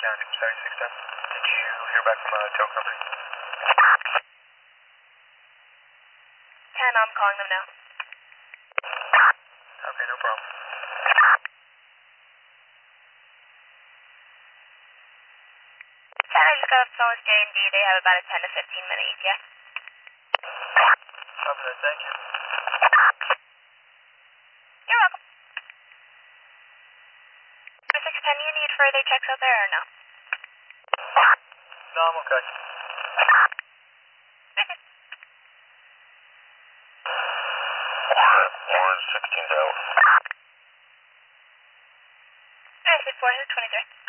Sorry, 610. Did you hear back from tow company? 10, I'm calling them now. Okay, no problem. 10, I just got off the phone with J&D. They have about a 10 to 15 minute ETA. Copy that, thank you. You're welcome. 610, you need further checks out there or no? No, I'm okay. Warren 16's out. I said 423.